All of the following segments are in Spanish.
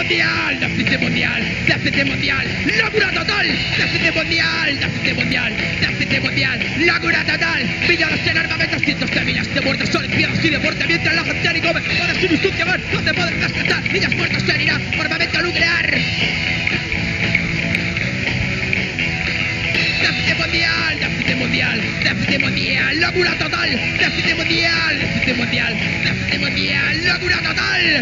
mundial, déficit mundial, déficit mundial, locura total, déficit mundial, déficit mundial, déficit mundial, locura total, villanos en armamentos, cientos de miles de muertos, olimpiadas y deporte, mientras la gente ni come, para sin instrucción llevar, no te pueden rescatar, niñas muertos en Irán, armamento nuclear. Déficit mundial, déficit mundial, déficit mundial, locura total, déficit mundial, déficit mundial, déficit mundial, locura total.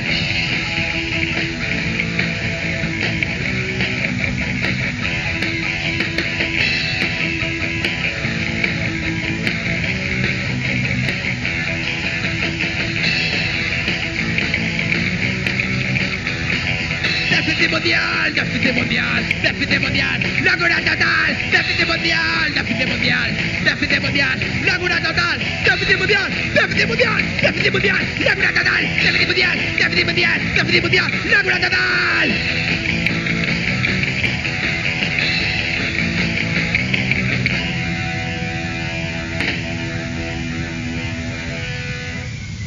Déficit mundial, déficit mundial, déficit mundial, locura total, déficit mundial, déficit mundial, déficit mundial, locura total, déficit mundial, déficit mundial, déficit mundial, locura total, déficit mundial, déficit mundial, déficit mundial, locura total.